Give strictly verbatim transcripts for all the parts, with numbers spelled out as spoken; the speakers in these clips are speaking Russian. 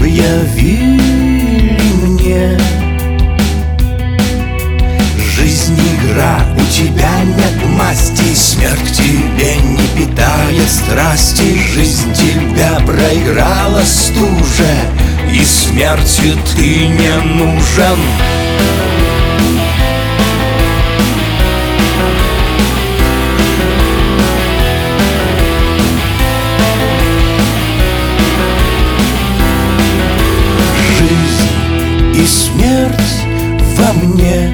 Объявили мне: жизнь игра, у тебя нет масти, смерть тебе не питает страсти. Жизнь тебя проиграла стуже, и смерти ты не нужен. И смерть во мне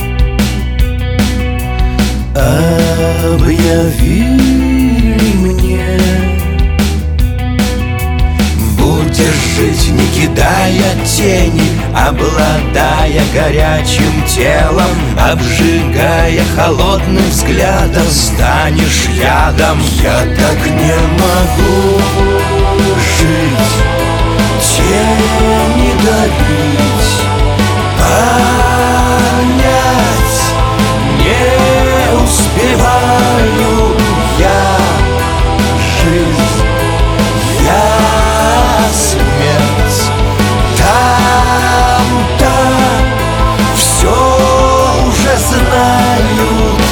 объявили мне. Будешь жить, не кидая тени, обладая горячим телом, обжигая холодным взглядом, станешь ядом. Я так не могу жить, тени добить, понять не успеваю я. Жизнь, я смерть, там-то все уже знают.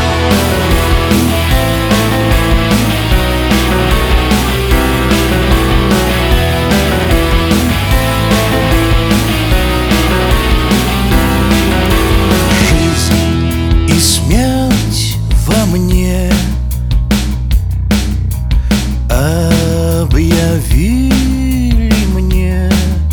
Смерть во мне объявили мне.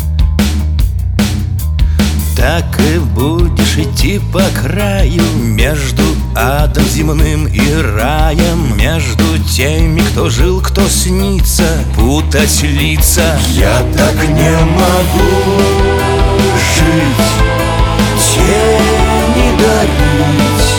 Так и будешь идти по краю, между адом земным и раем, между теми, кто жил, кто снится, путать лица. Я так не могу жить, тени дарить,